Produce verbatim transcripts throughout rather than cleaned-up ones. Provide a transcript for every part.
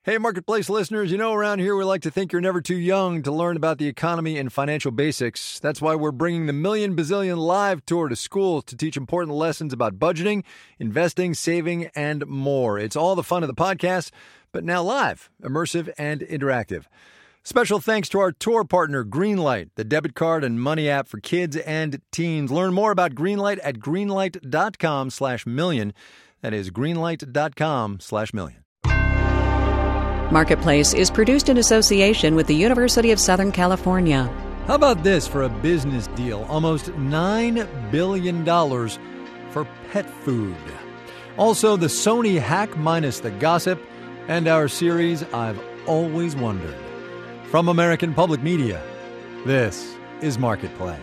Hey, Marketplace listeners, you know around here we like to think you're never too young to learn about the economy and financial basics. That's why we're bringing the Million Bazillion Live Tour to schools to teach important lessons about budgeting, investing, saving, and more. It's all the fun of the podcast, but now live, immersive, and interactive. Special thanks to our tour partner, Greenlight, the debit card and money app for kids and teens. Learn more about Greenlight at greenlight.com slash million. That is greenlight.com slash million. Marketplace is produced in association with the University of Southern California. How about this for a business deal? Almost nine billion dollars for pet food. Also, the Sony hack minus the gossip, and our series, I've Always Wondered. From American Public Media, this is Marketplace.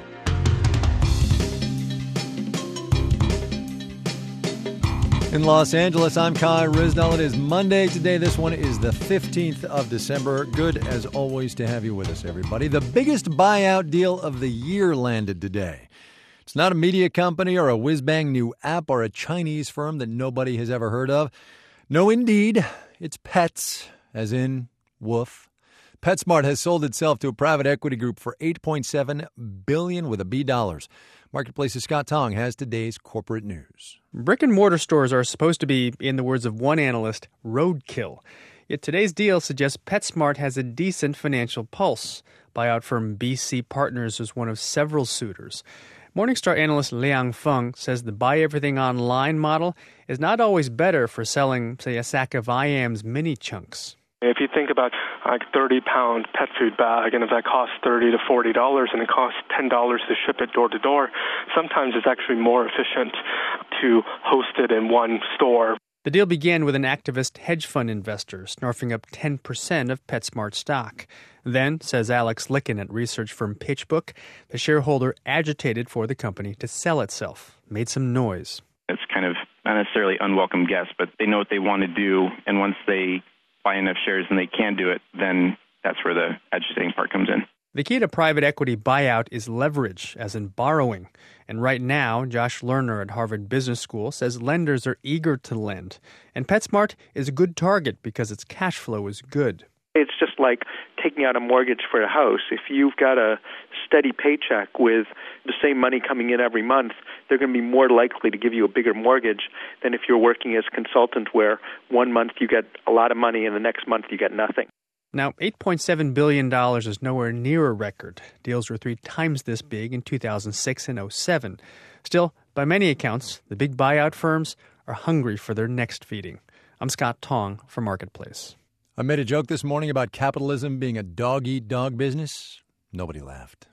In Los Angeles, I'm Kai Rizdal. It is Monday today. This one is the fifteenth of December. Good, as always, to have you with us, everybody. The biggest buyout deal of the year landed today. It's not a media company or a whiz-bang new app or a Chinese firm that nobody has ever heard of. No, indeed. It's Pets, as in woof. PetSmart has sold itself to a private equity group for eight point seven billion dollars with a B dollars. Marketplace's Scott Tong has today's corporate news. Brick-and-mortar stores are supposed to be, in the words of one analyst, roadkill. Yet today's deal suggests PetSmart has a decent financial pulse. Buyout firm B C Partners is one of several suitors. Morningstar analyst Liang Feng says the buy-everything-online model is not always better for selling, say, a sack of I A M's mini chunks. If you think about like thirty-pound pet food bag, and if that costs thirty to forty dollars and it costs ten dollars to ship it door to door, sometimes it's actually more efficient to host it in one store. The deal began with an activist hedge fund investor snarfing up ten percent of PetSmart stock. Then, says Alex Licken at research firm PitchBook, the shareholder agitated for the company to sell itself, made some noise. It's kind of not necessarily unwelcome guests, but they know what they want to do, and once they buy enough shares and they can do it, then that's where the agitating part comes in. The key to private equity buyout is leverage, as in borrowing. And right now, Josh Lerner at Harvard Business School says lenders are eager to lend. And PetSmart is a good target because its cash flow is good. It's just like taking out a mortgage for a house. If you've got a steady paycheck with the same money coming in every month, they're going to be more likely to give you a bigger mortgage than if you're working as a consultant where one month you get a lot of money and the next month you get nothing. Now, eight point seven billion dollars is nowhere near a record. Deals were three times this big in two thousand six and oh seven. Still, by many accounts, the big buyout firms are hungry for their next feeding. I'm Scott Tong for Marketplace. I made a joke this morning about capitalism being a dog-eat-dog business. Nobody laughed.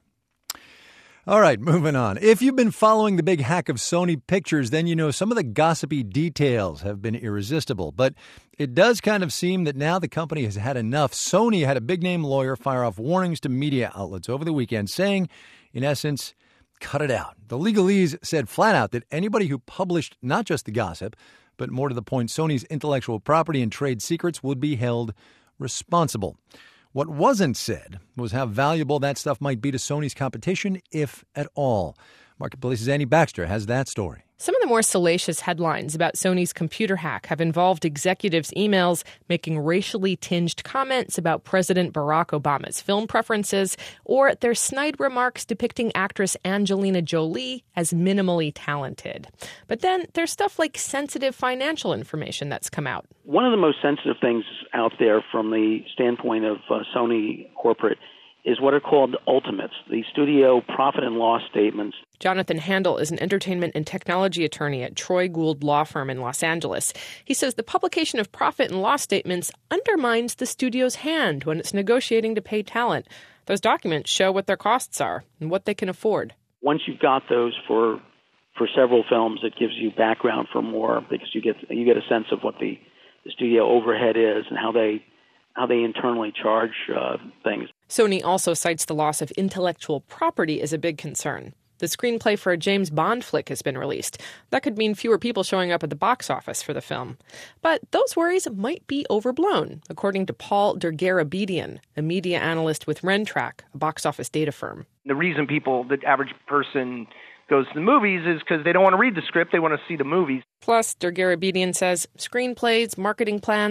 All right, moving on. If you've been following the big hack of Sony Pictures, then you know some of the gossipy details have been irresistible. But it does kind of seem that now the company has had enough. Sony had a big-name lawyer fire off warnings to media outlets over the weekend, saying, in essence, cut it out. The legalese said flat out that anybody who published not just the gossip, but more to the point, Sony's intellectual property and trade secrets would be held responsible. What wasn't said was how valuable that stuff might be to Sony's competition, if at all. Marketplace's Annie Baxter has that story. Some of the more salacious headlines about Sony's computer hack have involved executives' emails making racially tinged comments about President Barack Obama's film preferences, or their snide remarks depicting actress Angelina Jolie as minimally talented. But then there's stuff like sensitive financial information that's come out. One of the most sensitive things out there from the standpoint of uh, Sony corporate is what are called ultimates, the studio profit and loss statements. Jonathan Handel is an entertainment and technology attorney at Troy Gould Law Firm in Los Angeles. He says the publication of profit and loss statements undermines the studio's hand when it's negotiating to pay talent. Those documents show what their costs are and what they can afford. Once you've got those for for several films, it gives you background for more because you get you get a sense of what the, the studio overhead is and how they how they internally charge uh, things. Sony also cites the loss of intellectual property as a big concern. The screenplay for a James Bond flick has been released. That could mean fewer people showing up at the box office for the film. But those worries might be overblown, according to Paul Dergarabedian, a media analyst with Rentrack, a box office data firm. The reason people, the average person, goes to the movies is because they don't want to read the script, they want to see the movies. Plus, Dergarabedian says screenplays, marketing plans,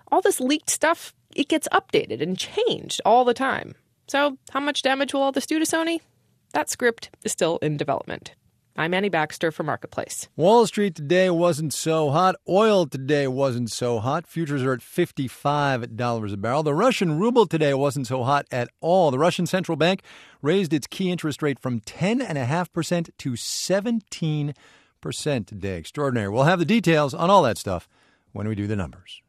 all this leaked stuff, it gets updated and changed all the time. So how much damage will all this do to Sony? That script is still in development. I'm Annie Baxter for Marketplace. Wall Street today wasn't so hot. Oil today wasn't so hot. Futures are at fifty-five dollars a barrel. The Russian ruble today wasn't so hot at all. The Russian central bank raised its key interest rate from ten point five percent to seventeen percent today. Extraordinary. We'll have the details on all that stuff when we do the numbers.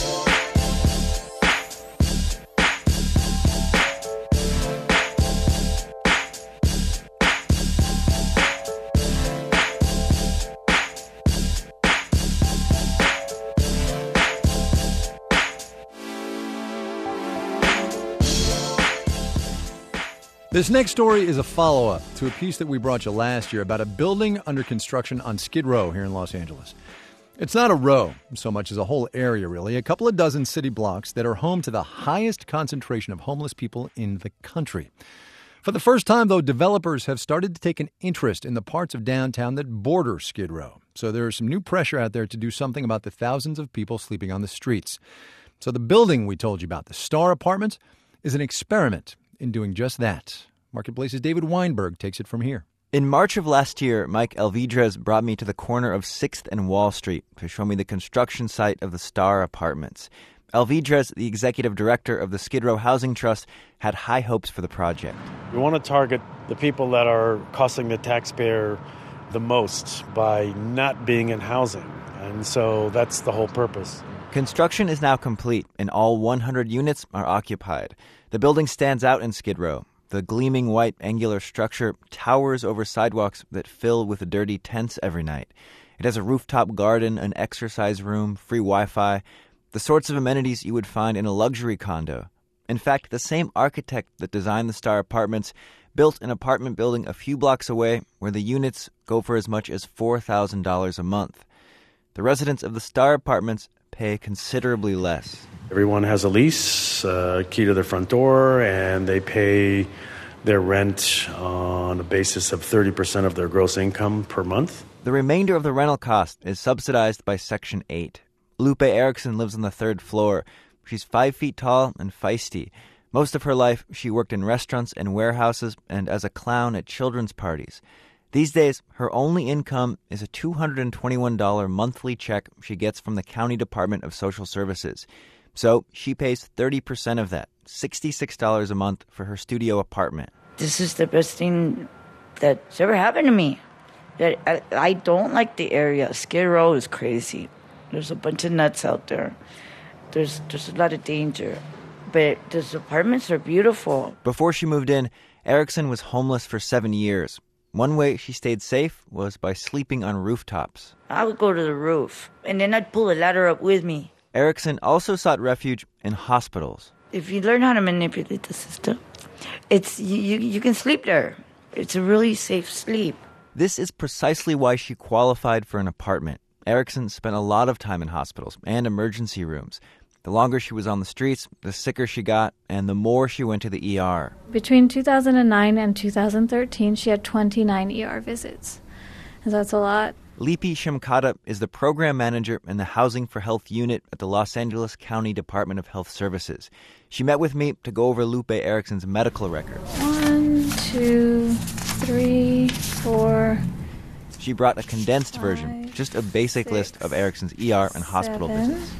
This next story is a follow-up to a piece that we brought you last year about a building under construction on Skid Row here in Los Angeles. It's not a row so much as a whole area, really, a couple of dozen city blocks that are home to the highest concentration of homeless people in the country. For the first time, though, developers have started to take an interest in the parts of downtown that border Skid Row. So there is some new pressure out there to do something about the thousands of people sleeping on the streets. So the building we told you about, the Star Apartments, is an experiment in doing just that. Marketplace's David Weinberg takes it from here. In March of last year, Mike Alvidrez brought me to the corner of sixth and Wall Street to show me the construction site of the Star Apartments. Alvidrez, the executive director of the Skid Row Housing Trust, had high hopes for the project. We want to target the people that are costing the taxpayer the most by not being in housing. And so that's the whole purpose. Construction is now complete, and all one hundred units are occupied. The building stands out in Skid Row. The gleaming white angular structure towers over sidewalks that fill with dirty tents every night. It has a rooftop garden, an exercise room, free Wi-Fi, the sorts of amenities you would find in a luxury condo. In fact, the same architect that designed the Star Apartments built an apartment building a few blocks away where the units go for as much as four thousand dollars a month. The residents of the Star Apartments pay considerably less. Everyone has a lease, a key to their front door, and they pay their rent on a basis of thirty percent of their gross income per month. The remainder of the rental cost is subsidized by Section eight. Lupe Erickson lives on the third floor. She's five feet tall and feisty. Most of her life, she worked in restaurants and warehouses and as a clown at children's parties. These days, her only income is a two hundred twenty-one dollars monthly check she gets from the County Department of Social Services. So she pays thirty percent of that, sixty-six dollars a month, for her studio apartment. This is the best thing that's ever happened to me. That I, I don't like the area. Skid Row is crazy. There's a bunch of nuts out there. There's there's a lot of danger. But these apartments are beautiful. Before she moved in, Erickson was homeless for seven years. One way she stayed safe was by sleeping on rooftops. I would go to the roof, and then I'd pull a ladder up with me. Erickson also sought refuge in hospitals. If you learn how to manipulate the system, it's you, you, you can sleep there. It's a really safe sleep. This is precisely why she qualified for an apartment. Erickson spent a lot of time in hospitals and emergency rooms. The longer she was on the streets, the sicker she got, and the more she went to the E R. Between two thousand nine and two thousand thirteen, she had twenty-nine E R visits. And that's a lot. Lipi Shimkata is the program manager in the Housing for Health unit at the Los Angeles County Department of Health Services. She met with me to go over Lupe Erickson's medical records. One, two, three, four. She brought a condensed five, version, just a basic six, list of Erickson's E R and hospital seven, visits.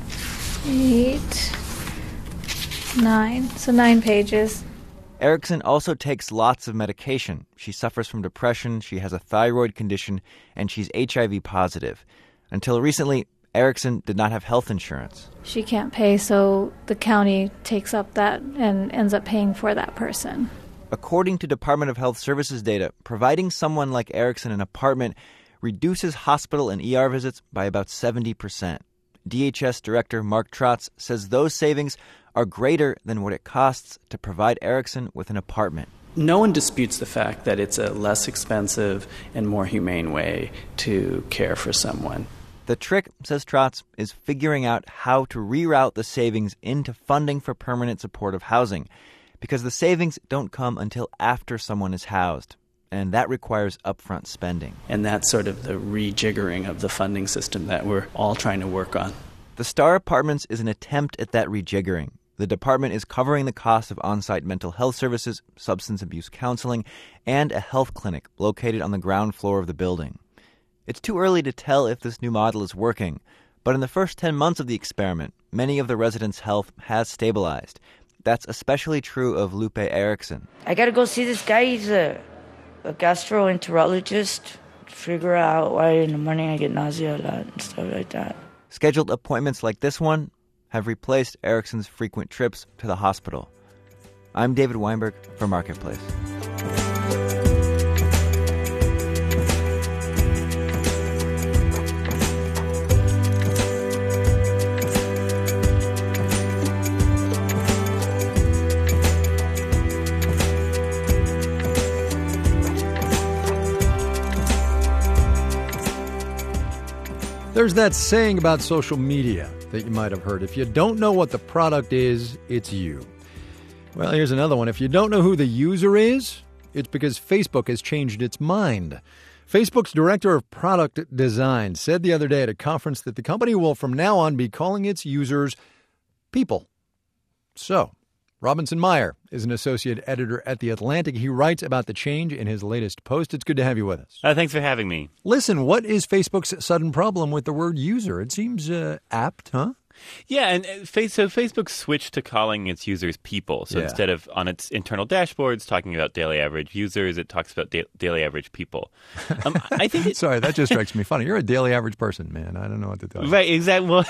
Eight, nine. So nine pages. Erickson also takes lots of medication. She suffers from depression, she has a thyroid condition, and she's H I V positive. Until recently, Erickson did not have health insurance. She can't pay, so the county takes up that and ends up paying for that person. According to Department of Health Services data, providing someone like Erickson an apartment reduces hospital and E R visits by about seventy percent. D H S Director Mark Trotz says those savings are greater than what it costs to provide Erickson with an apartment. No one disputes the fact that it's a less expensive and more humane way to care for someone. The trick, says Trotz, is figuring out how to reroute the savings into funding for permanent supportive housing, because the savings don't come until after someone is housed, and that requires upfront spending. And that's sort of the rejiggering of the funding system that we're all trying to work on. The Star Apartments is an attempt at that rejiggering. The department is covering the cost of on-site mental health services, substance abuse counseling, and a health clinic located on the ground floor of the building. It's too early to tell if this new model is working, but in the first ten months of the experiment, many of the residents' health has stabilized. That's especially true of Lupe Erickson. I gotta go see this guy. He's a, a gastroenterologist. Figure out why in the morning I get nausea a lot and stuff like that. Scheduled appointments like this one have replaced Erickson's frequent trips to the hospital. I'm David Weinberg for Marketplace. There's that saying about social media that you might have heard. If you don't know what the product is, it's you. Well, here's another one. If you don't know who the user is, it's because Facebook has changed its mind. Facebook's director of product design said the other day at a conference that the company will from now on be calling its users people. So, Robinson Meyer is an associate editor at The Atlantic. He writes about the change in his latest post. It's good to have you with us. Uh, thanks for having me. Listen, what is Facebook's sudden problem with the word user? It seems uh, apt, huh? Yeah, and so Facebook switched to calling its users people. So Yeah. instead of on its internal dashboards talking about daily average users, it talks about da- daily average people. Um, I think it, Sorry, that just strikes me funny. You're a daily average person, man. I don't know what to tell you. Right, exactly. Well,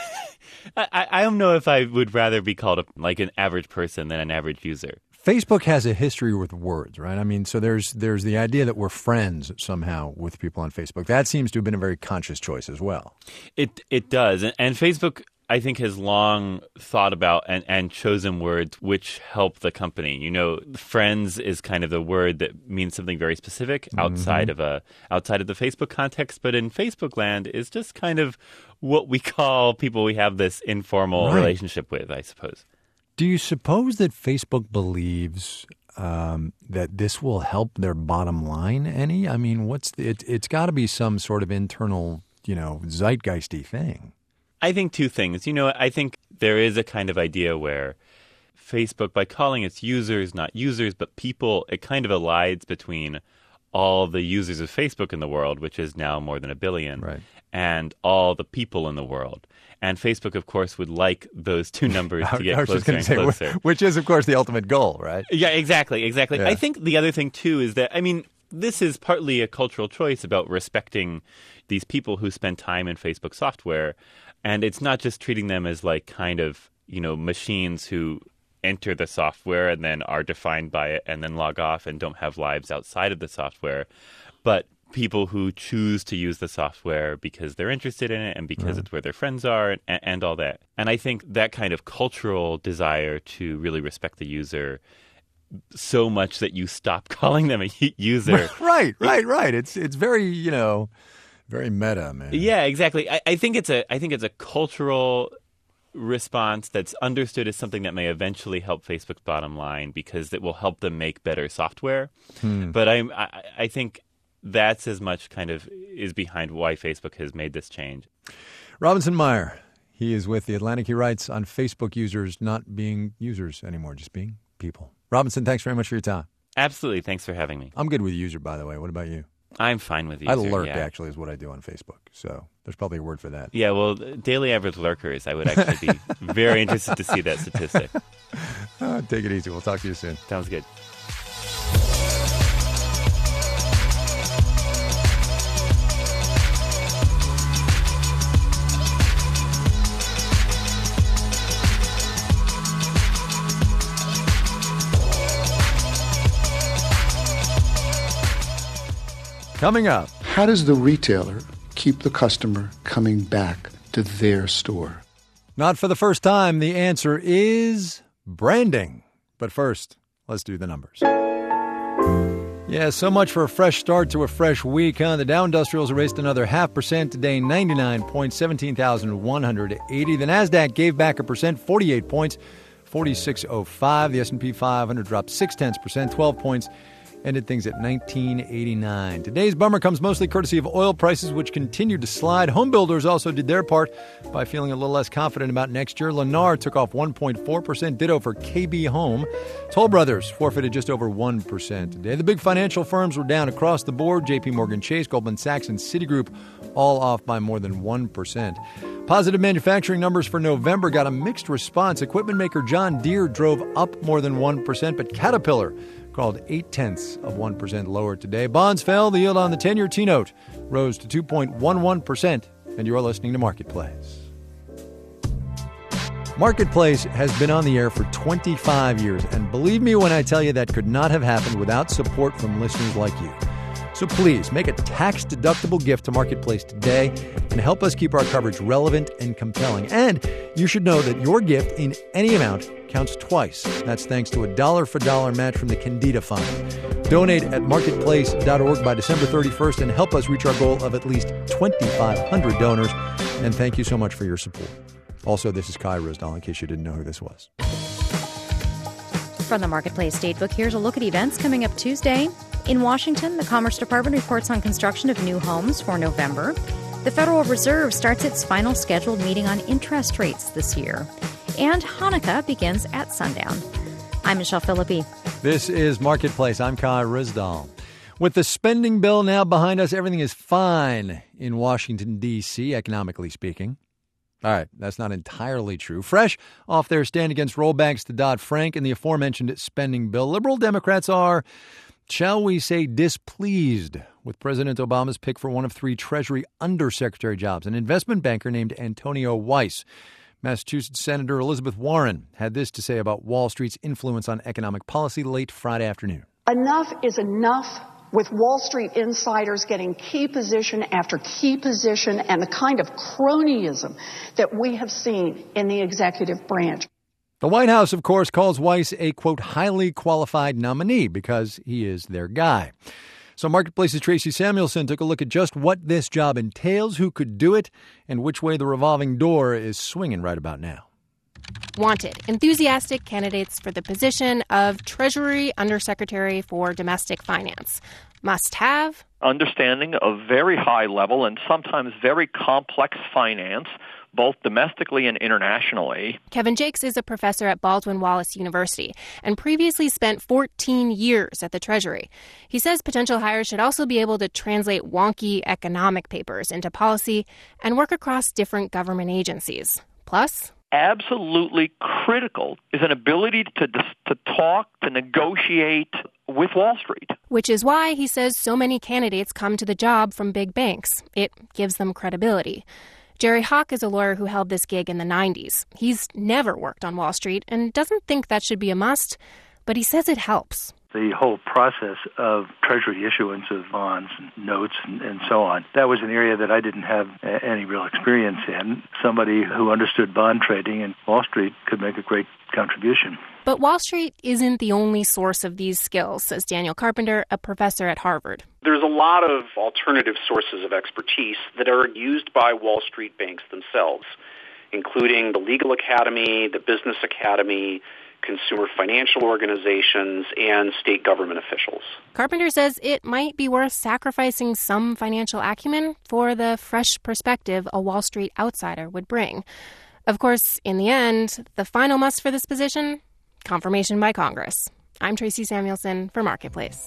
I, I don't know if I would rather be called a, like an average person than an average user. Facebook has a history with words, right? I mean, so there's there's the idea that we're friends somehow with people on Facebook. That seems to have been a very conscious choice as well. It it does, and, and Facebook, I think, has long thought about and, and chosen words which help the company. You know, friends is kind of the word that means something very specific outside Mm-hmm. of a outside of the Facebook context, but in Facebook land is just kind of what we call people we have this informal Right. relationship with, I suppose. Do you suppose that Facebook believes um, that this will help their bottom line any? I mean, what's the, it, it's got to be some sort of internal, you know, zeitgeisty thing. I think two things. You know, I think there is a kind of idea where Facebook, by calling its users not users but people, it kind of elides between all the users of Facebook in the world, which is now more than a billion, Right. and all the people in the world. And Facebook, of course, would like those two numbers to get I was just closer gonna and say, closer. which is, of course, the ultimate goal, right? Yeah, exactly, exactly. Yeah. I think the other thing, too, is that, I mean, this is partly a cultural choice about respecting these people who spend time in Facebook software. And it's not just treating them as like kind of, you know, machines who enter the software and then are defined by it and then log off and don't have lives outside of the software, but people who choose to use the software because they're interested in it and because Right. it's where their friends are and, and all that. And I think that kind of cultural desire to really respect the user so much that you stop calling them a user. Right, right, right. It's it's very, you know, very meta, man. Yeah, exactly. I, I think it's a I think it's a cultural response that's understood as something that may eventually help Facebook's bottom line because it will help them make better software. Hmm. But I, I I think that's as much kind of is behind why Facebook has made this change. Robinson Meyer, he is with The Atlantic. He writes on Facebook users not being users anymore, just being people. Robinson, thanks very much for your time. Absolutely. Thanks for having me. I'm good with user, by the way. What about you? I'm fine with user. I lurk, yeah. actually, is what I do on Facebook. So there's probably a word for that. Yeah, well, daily average lurkers, I would actually be very interested to see that statistic. Uh, take it easy. We'll talk to you soon. Sounds good. Coming up. How does the retailer keep the customer coming back to their store? Not for the first time, the answer is branding. But first, let's do the numbers. Yeah, so much for a fresh start to a fresh week, huh? The Dow Industrials erased another half percent today, ninety-nine points, seventeen thousand one hundred eighty. The Nasdaq gave back a percent, forty-eight points, forty-six oh five. The S and P five hundred dropped six tenths percent, twelve points, ended things at nineteen eighty-nine. Today's bummer comes mostly courtesy of oil prices, which continued to slide. Home builders also did their part by feeling a little less confident about next year. Lennar took off one point four percent, ditto for K B Home. Toll Brothers forfeited just over one percent today. The big financial firms were down across the board. J P Morgan Chase, Goldman Sachs, and Citigroup all off by more than one percent. Positive manufacturing numbers for November got a mixed response. Equipment maker John Deere drove up more than one percent, but Caterpillar called eight-tenths of one percent lower today. Bonds fell. The yield on the ten-year T-note rose to two point one one percent. And you're listening to Marketplace. Marketplace has been on the air for twenty-five years, and believe me when I tell you that could not have happened without support from listeners like you. So please make a tax-deductible gift to Marketplace today and help us keep our coverage relevant and compelling. And you should know that your gift in any amount counts twice. That's thanks to a dollar-for-dollar match from the Candida Fund. Donate at marketplace dot org by December thirty-first and help us reach our goal of at least twenty-five hundred donors. And thank you so much for your support. Also, this is Kai Ryssdal, in case you didn't know who this was. From the Marketplace Datebook, here's a look at events coming up Tuesday. In Washington, the Commerce Department reports on construction of new homes for November. The Federal Reserve starts its final scheduled meeting on interest rates this year. And Hanukkah begins at sundown. I'm Michelle Philippi. This is Marketplace. I'm Kai Ryssdal. With the spending bill now behind us, everything is fine in Washington, D C, economically speaking. All right, that's not entirely true. Fresh off their stand against rollbacks to Dodd-Frank and the aforementioned spending bill, liberal Democrats are, shall we say, displeased with President Obama's pick for one of three Treasury undersecretary jobs, an investment banker named Antonio Weiss. Massachusetts Senator Elizabeth Warren had this to say about Wall Street's influence on economic policy late Friday afternoon. Enough is enough with Wall Street insiders getting key position after key position and the kind of cronyism that we have seen in the executive branch. The White House, of course, calls Weiss a, quote, highly qualified nominee because he is their guy. So Marketplace's Tracy Samuelson took a look at just what this job entails, who could do it, and which way the revolving door is swinging right about now. Wanted. Enthusiastic candidates for the position of Treasury Undersecretary for Domestic Finance. Must have understanding of very high level and sometimes very complex finance, both domestically and internationally. Kevin Jakes is a professor at Baldwin Wallace University and previously spent fourteen years at the Treasury. He says potential hires should also be able to translate wonky economic papers into policy and work across different government agencies. Plus, absolutely critical is an ability to to talk, to negotiate with Wall Street. Which is why, he says, so many candidates come to the job from big banks. It gives them credibility. Jerry Hawk is a lawyer who held this gig in the nineties. He's never worked on Wall Street and doesn't think that should be a must, but he says it helps. The whole process of Treasury issuance of bonds, and notes, and, and so on, that was an area that I didn't have a, any real experience in. Somebody who understood bond trading and Wall Street could make a great contribution. But Wall Street isn't the only source of these skills, says Daniel Carpenter, a professor at Harvard. There's a lot of alternative sources of expertise that are used by Wall Street banks themselves, including the Legal Academy, the Business Academy, consumer financial organizations, and state government officials. Carpenter says it might be worth sacrificing some financial acumen for the fresh perspective a Wall Street outsider would bring. Of course, in the end, the final must for this position, confirmation by Congress. I'm Tracy Samuelson for Marketplace.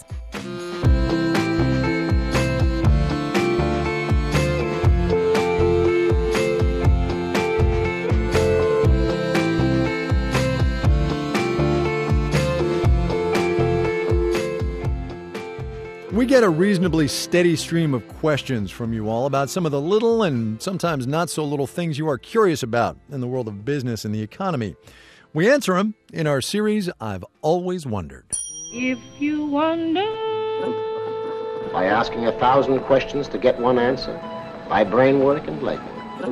We get a reasonably steady stream of questions from you all about some of the little and sometimes not so little things you are curious about in the world of business and the economy. We answer them in our series, I've Always Wondered. If you wonder... By asking a thousand questions to get one answer. By brain work and leg work.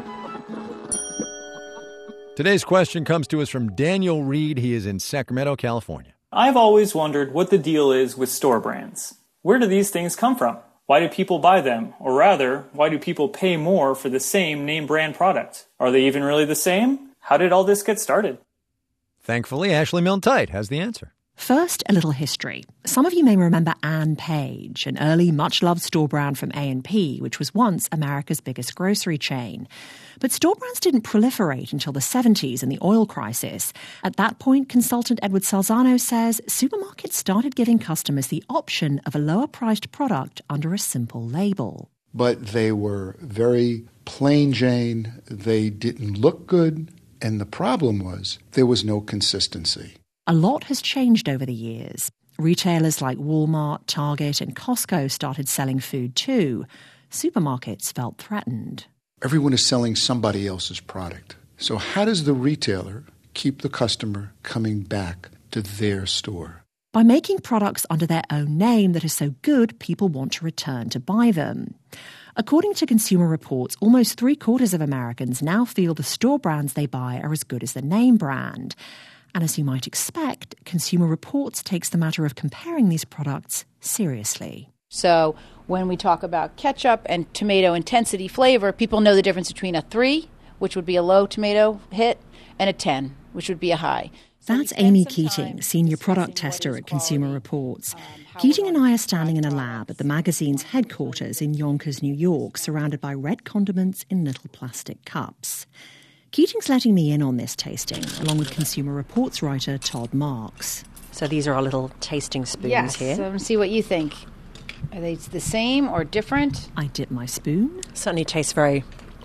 Today's question comes to us from Daniel Reed. He is in Sacramento, California. I've always wondered what the deal is with store brands. Where do these things come from? Why do people buy them? Or rather, why do people pay more for the same name brand product? Are they even really the same? How did all this get started? Thankfully, Ashley Milne-Tite has the answer. First, a little history. Some of you may remember Ann Page, an early, much-loved store brand from A and P, which was once America's biggest grocery chain. But store brands didn't proliferate until the seventies and the oil crisis. At that point, consultant Edward Salzano says supermarkets started giving customers the option of a lower-priced product under a simple label. But they were very plain Jane. They didn't look good. And the problem was there was no consistency. A lot has changed over the years. Retailers like Walmart, Target, and Costco started selling food too. Supermarkets felt threatened. Everyone is selling somebody else's product. So how does the retailer keep the customer coming back to their store? By making products under their own name that are so good, people want to return to buy them. According to Consumer Reports, almost three-quarters of Americans now feel the store brands they buy are as good as the name brand. And as you might expect, Consumer Reports takes the matter of comparing these products seriously. So when we talk about ketchup and tomato intensity flavor, people know the difference between a three, which would be a low tomato hit, and a ten, which would be a high. So That's Amy Keating, senior product tester at Consumer Reports. Keating and I are standing in a lab at the magazine's headquarters in Yonkers, New York, surrounded by red condiments in little plastic cups. Keating's letting me in on this tasting, along with Consumer Reports writer Todd Marks. So these are our little tasting spoons yes, here. Yes, so let's see what you think. Are they the same or different? I dip my spoon. Certainly tastes very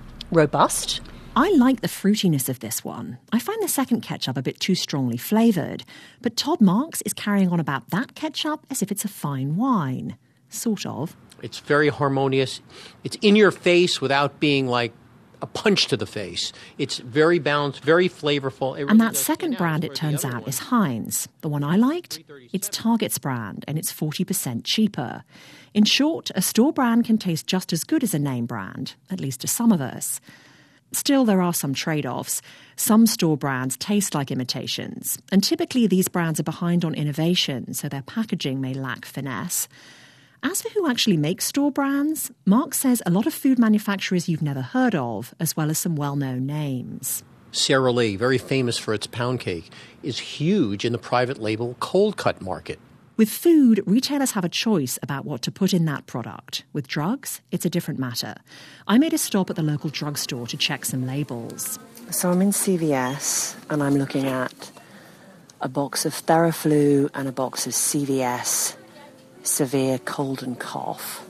robust. I like the fruitiness of this one. I find the second ketchup a bit too strongly flavoured, but Todd Marks is carrying on about that ketchup as if it's a fine wine. Sort of. It's very harmonious. It's in your face without being like a punch to the face. It's very balanced, very flavorful. It and that second brand, it turns out, is Heinz. The one I liked? It's Target's brand, and it's forty percent cheaper. In short, a store brand can taste just as good as a name brand, at least to some of us. Still, there are some trade-offs. Some store brands taste like imitations, and typically these brands are behind on innovation, so their packaging may lack finesse. As for who actually makes store brands, Mark says a lot of food manufacturers you've never heard of, as well as some well-known names. Sara Lee, very famous for its pound cake, is huge in the private label cold cut market. With food, retailers have a choice about what to put in that product. With drugs, it's a different matter. I made a stop at the local drugstore to check some labels. So I'm in C V S, and I'm looking at a box of Theraflu and a box of C V S Severe Cold and Cough.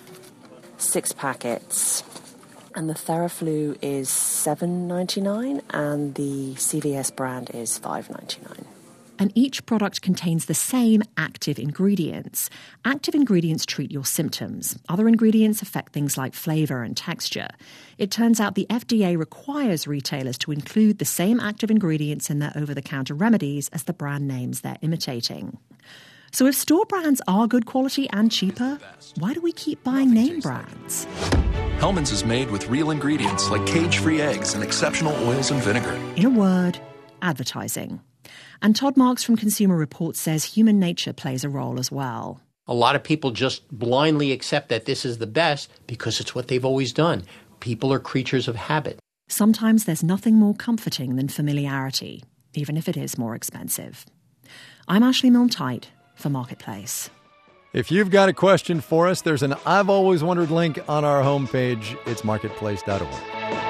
Six packets. And the Theraflu is seven ninety-nine and the C V S brand is five ninety-nine. And each product contains the same active ingredients. Active ingredients treat your symptoms. Other ingredients affect things like flavour and texture. It turns out the F D A requires retailers to include the same active ingredients in their over-the-counter remedies as the brand names they're imitating. So if store brands are good quality and cheaper, why do we keep buying name brands? Hellmann's is made with real ingredients like cage-free eggs and exceptional oils and vinegar. In a word, advertising. And Todd Marks from Consumer Reports says human nature plays a role as well. A lot of people just blindly accept that this is the best because it's what they've always done. People are creatures of habit. Sometimes there's nothing more comforting than familiarity, even if it is more expensive. I'm Ashley Milne-Tyte for Marketplace. If you've got a question for us, there's an I've Always Wondered link on our homepage. It's marketplace dot org.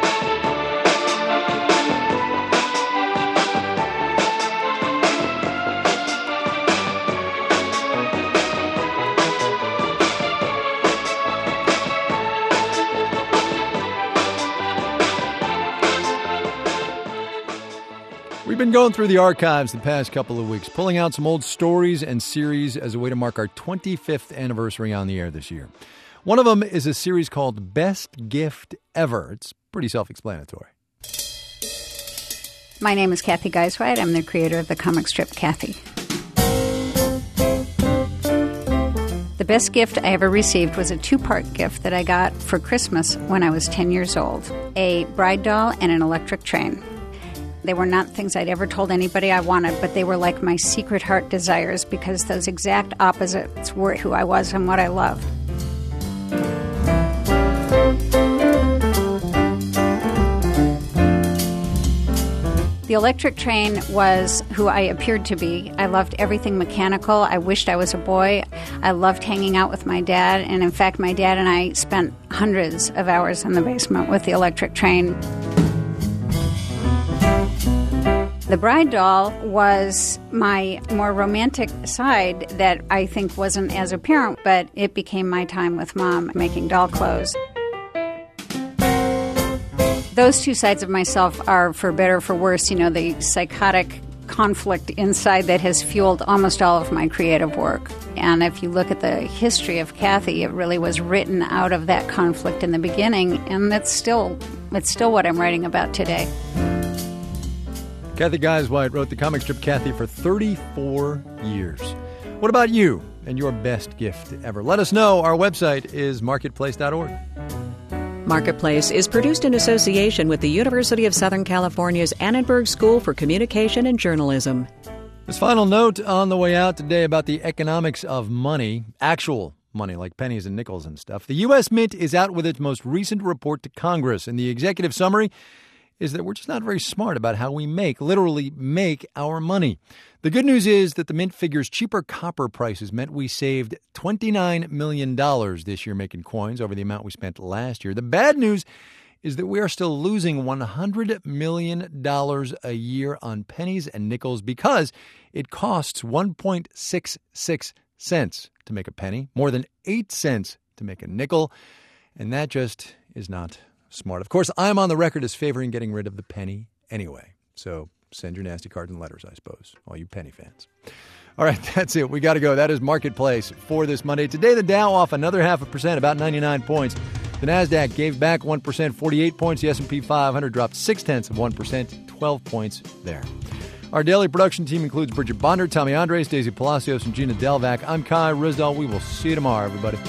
We've been going through the archives the past couple of weeks, pulling out some old stories and series as a way to mark our twenty-fifth anniversary on the air this year. One of them is a series called Best Gift Ever. It's pretty self-explanatory. My name is Kathy Geisweit. I'm the creator of the comic strip Kathy. The best gift I ever received was a two-part gift that I got for Christmas when I was ten years old. A bride doll and an electric train. They were not things I'd ever told anybody I wanted, but they were like my secret heart desires because those exact opposites were who I was and what I loved. The electric train was who I appeared to be. I loved everything mechanical. I wished I was a boy. I loved hanging out with my dad. And in fact, my dad and I spent hundreds of hours in the basement with the electric train. The bride doll was my more romantic side that I think wasn't as apparent, but it became my time with Mom making doll clothes. Those two sides of myself are, for better or for worse, you know, the psychotic conflict inside that has fueled almost all of my creative work. And if you look at the history of Kathy, it really was written out of that conflict in the beginning, and that's still, it's still what I'm writing about today. Kathy Guys-White wrote the comic strip Kathy for thirty-four years. What about you and your best gift ever? Let us know. Our website is marketplace dot org. Marketplace is produced in association with the University of Southern California's Annenberg School for Communication and Journalism. This final note on the way out today about the economics of money, actual money like pennies and nickels and stuff. The U S Mint is out with its most recent report to Congress, and the executive summary is that we're just not very smart about how we make, literally make our money. The good news is that the Mint figures cheaper copper prices meant we saved twenty-nine million dollars this year making coins over the amount we spent last year. The bad news is that we are still losing one hundred million dollars a year on pennies and nickels because it costs one point six six cents to make a penny, more than eight cents to make a nickel, and that just is not smart. Of course, I'm on the record as favoring getting rid of the penny anyway. So send your nasty cards and letters, I suppose, all you penny fans. All right, that's it. We got to go. That is Marketplace for this Monday. Today, the Dow off another half a percent, about ninety-nine points. The NASDAQ gave back one percent, forty-eight points. The S and P five hundred dropped six-tenths of one percent, twelve points there. Our daily production team includes Bridget Bonder, Tommy Andres, Daisy Palacios, and Gina Delvac. I'm Kai Rizdal. We will see you tomorrow, everybody.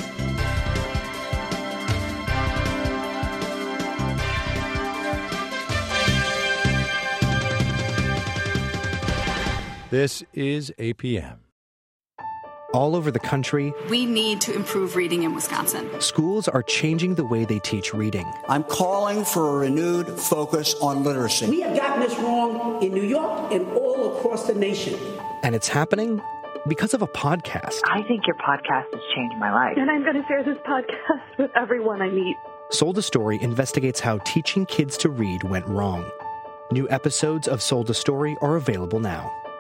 This is A P M. All over the country, we need to improve reading in Wisconsin. Schools are changing the way they teach reading. I'm calling for a renewed focus on literacy. We have gotten this wrong in New York and all across the nation. And it's happening because of a podcast. I think your podcast has changed my life. And I'm going to share this podcast with everyone I meet. Sold a Story investigates how teaching kids to read went wrong. New episodes of Sold a Story are available now.